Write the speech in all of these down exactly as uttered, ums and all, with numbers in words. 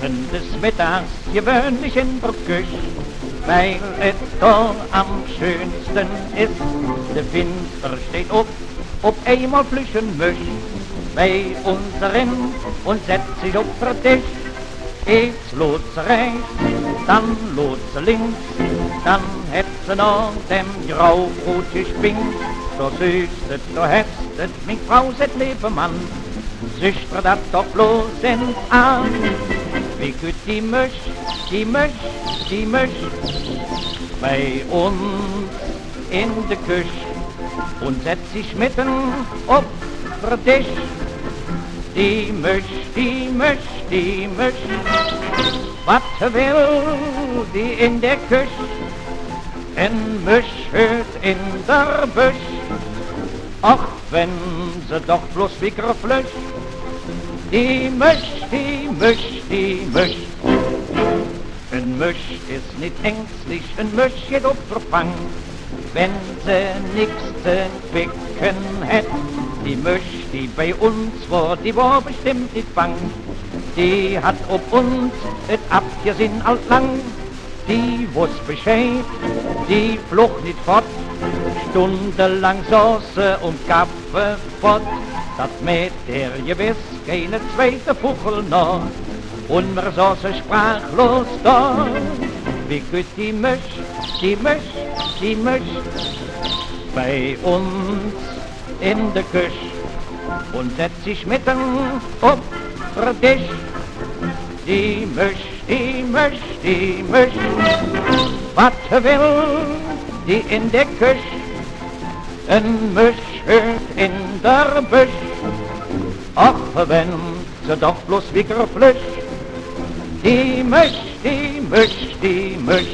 sitzen des Mittags gewöhnlich in der Küche, weil es da am schönsten ist. Der Finster steht auf, ob einmal flüchen möcht, bei unseren und setzt sich auf den Tisch. Jetzt lot's rechts, dann lot's links, dann hätt sie noch dem Graubrot gespinkt. So süßet, so hästet, mich Frau set lebe Mann, süchtre dat doch bloß ins an. Wie gut die Misch, die Misch, die Misch, bei uns in de Küche und setzt sich mitten auf den Tisch. Die Misch, die Misch, die Misch, wat will die in der Küche? En Misch hört in der Büsch, ach wenn sie doch bloß wie Flösch. Die Misch, die Misch, die Misch. Ein Misch ist nicht ängstlich, ein Misch geht auf Verfang, wenn sie nix zu picken hätt. Die Misch, die bei uns war, die war bestimmt nicht bang. Die hat ob uns et abgesinn alt lang. Die wusst Bescheid, die flucht nicht fort. Stundenlang Sauce und Kaffee fort. Dat mit der gewiss keine zweite Fuchel noch. Und wir saßen sprachlos da. Wie gut die Misch, die Misch, die Misch, bei uns in der Küche und setzt sich mitten auf den Tisch. Die Misch, die Misch, die Misch, was will die in der Küche? Ein Misch hört in der Büsch, ach wenn sie doch bloß wie Flösch. Die Misch, die Misch, die Misch.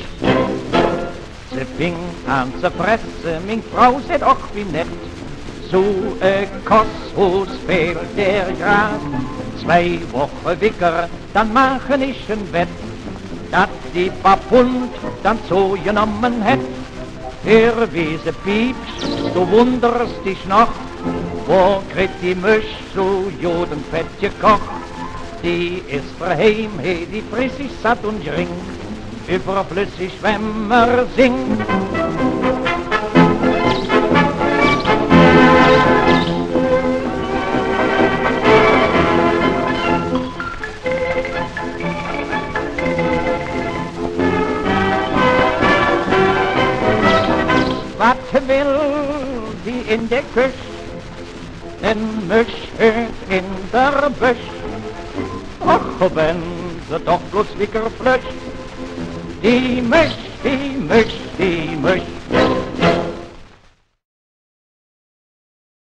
Sie fing an zu fressen, mein Frau seht auch wie nett. So ein Kosshus fehlt der Gras. Zwei Wochen Wicker, dann machen ich ein Bett. Dat die paar Pfund dann so genommen hätt. Hör wie sie piepst, du wunderst dich noch. Wo kriegt die Misch so Jodenfett gekocht? Die ist verheim, hey, die friss ich satt und gering, überflüssig, wenn man singt. Was will die in der Küche? Ein Misch hört in der Büsch, ach wenn sie doch bloß wie Flösch. Die Misch, die Misch, die Misch.